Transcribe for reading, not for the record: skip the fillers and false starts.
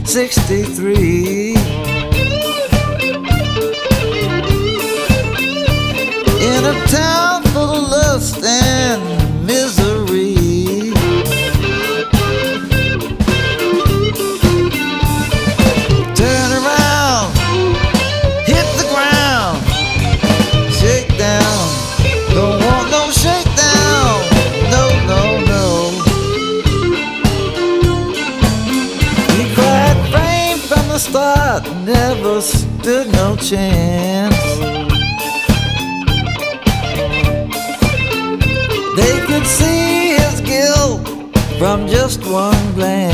63. In a town full of lust and misery. Turn around, hit the ground, shake down. Don't want no shakedown, no, no, no. He cried frame from the start, never stood no chance. They could see his guilt from just one glance.